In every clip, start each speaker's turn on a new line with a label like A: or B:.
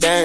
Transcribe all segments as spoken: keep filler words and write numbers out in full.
A: again.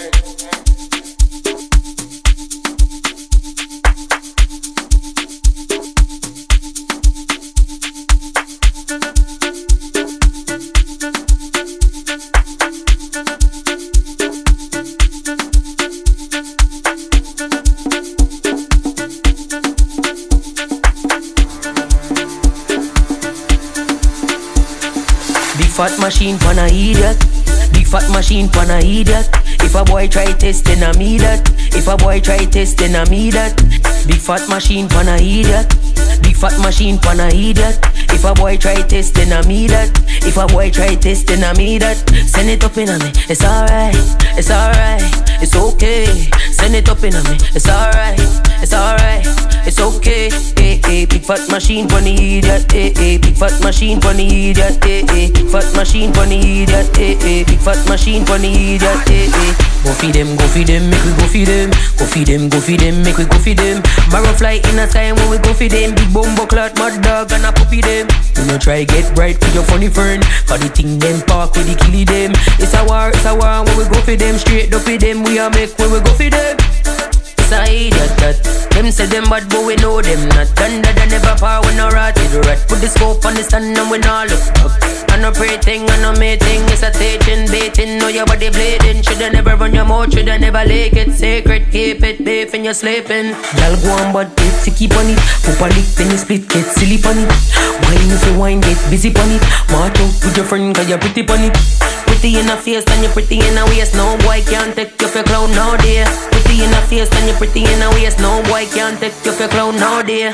B: Fat machine pan a idiot. Big fat machine pan a idiot. If a boy try test then I me that. If a boy try test then I me that. Big fat machine pan a idiot. Big fat machine pan a idiot. If a boy try test then I me that. If a boy try test then I me that. Send it up in on me. It's alright. It's alright. It's okay. Send it up in on me. It's alright. It's alright. It's okay. Hey, hey. Big fat machine pan a idiot. Hey, hey. Big fat machine pan a idiot. Hey, hey. Big fat machine pan a idiot. Hey, hey. Big fat machine pan a idiot. Hey, hey. Go feed them, go feed them, make we go feed them. Go feed them, go feed them, make we go feed them. Barrow fly in the sky when we go feed them. Big bumbo clot, mad dog and a puppy them. Do not try get bright with your funny friend. Cause the thing them park with the killie them. It's a war, it's a war when we go feed them. Straight up feed them, we a make when we go feed them. It's a idiot that. Them say them bad but we know them not. Thunder they never power when no rat is rat. Put the scope on the stand and we not look up. I no pray thing, I no make thing. It's a teaching, baiting, know your body bleeding. Shoulda never run your mouth, shoulda never lick it. Sacred, keep it, beef and you're sleeping. Y'all go on but if you keep on it. Pop a lick, then you split, get silly on it. Wine if you wine, get busy on it. March out with your friend cause you're pretty on it. Pretty in the face and you're pretty in the waist. No boy can't take you for clown nowadays. Pretty in the face and you're pretty in the waist. No boy can't take you for clown nowadays.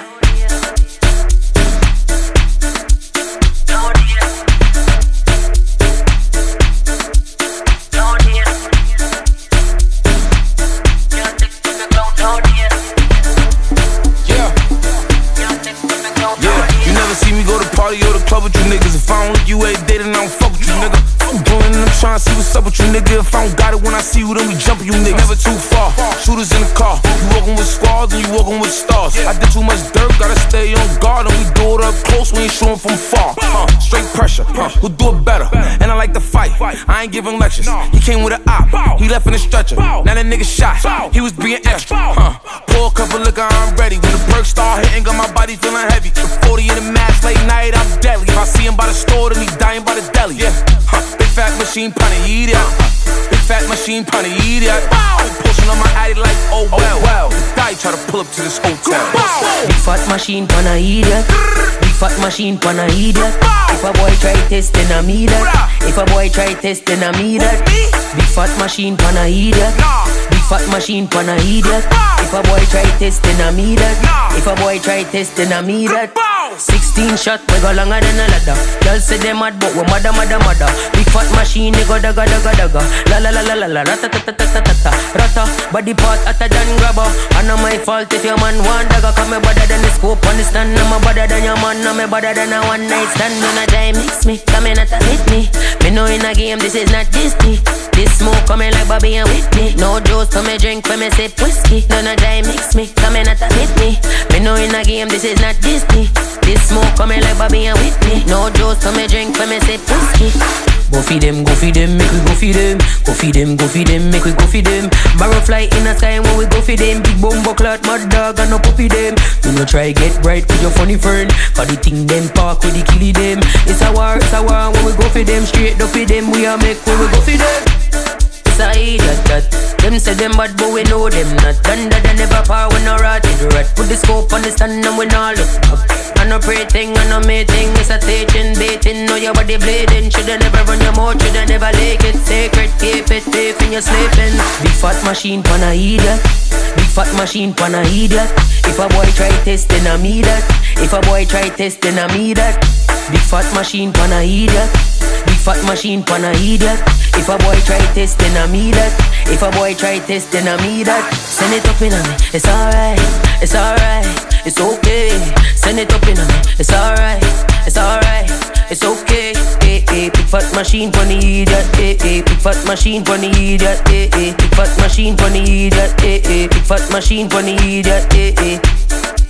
C: See me go to party or the club with you niggas. If I don't look you every day, then I don't fuck with you, nigga. I'm doing and I'm trying to see what's up with you, nigga. If I don't got it when I see you, then we jumpin' you, nigga. Never too far, shooters in the car. You walkin' with squads and you walkin' with stars. I did too much dirt, gotta stay on guard. And we do it up close, we ain't shootin' from far. uh, Straight pressure, uh, who do it better? And I like to fight, I ain't giving lectures. He came with an op, he left in a stretcher. Now that nigga shot, he was being extra. uh, Pour a cup of liquor, I'm ready. When the perks start hitting, got my body feeling heavy. The forty in the max, late night, I'm deadly. If I see him by the store, then he dying by the deli. Yeah, huh. Big fat machine, punny, eat it. Big fat machine, punny, eat it. I'm pushing on my addy like, oh well. Oh, well. The guy try to pull up to this hotel.
B: Big fat machine, pan a idiot. Big fat machine, pan a idiot. If a boy try test, then I me that. If a boy try test, then I me that. Big fat machine, pan a idiot. Big fat machine, pan a idiot. If a boy try test, then I me that. If a boy try test, then I me that. Sixteen shot, we go longer than a ladder. Girls say they mad, but we mother, mother, mother. Big fat machine, they go daga, daga, daga. La la la la la la, rata ta ta ta ta ta ta. Rata, body part hotter than grabber. And not my fault if your man want dagger. Cause me better than the scope on the stand. I'm better than your man, I'm better than a one night stand. None of time mix me, come in at a hit me. Me know in a game, this is not Disney. This smoke coming like Bobby and Whitney. No juice to me drink, for me sip whiskey. None of time mix me, come in at a hit me. Me know in a game, this is not Disney. This smoke coming like Bobby and Whitney. No juice to me drink, for me sip whiskey. Go feed them, go feed them, make we go feed them. Go feed them, go feed them, make we go feed them. Barrow fly in the sky when we go feed them. Big bumbo clot, mad dog and no puppy them. Do not try get bright with your funny friend. Cause the thing them park with the killie them. It's a war, it's a war when we go feed them. Straight up feed them, we a make when we go feed them. It's a idiot that. Them say them bad but we know them not. Thunder they never power when no rat is rat. Put the scope on the stand and we not look up. I no pray thing, I no make thing. It's a teaching, baiting, know your body bleeding. Shoulda never run your mouth, shoulda never lick it. Sacred, keep it, beef and you're sleeping. Big fat machine, pan a idiot. Big fat machine, pan a idiot. If a boy try test, then I me that. If a boy try test, then I me that. Big fat machine, pan a idiot. Big fat machine, pan a idiot. If a boy try test, then I me that. If a boy try test, then I me that. Send it up in on me, it's alright, it's alright, it's okay. Send it up in on me, it's alright, it's alright, it's okay. Hey, hey, big fat machine for the idiot. Hey, hey, big fat machine for the idiot. Hey, hey, big fat machine for the idiot. Hey, hey, big fat machine for the idiot. Hey, hey.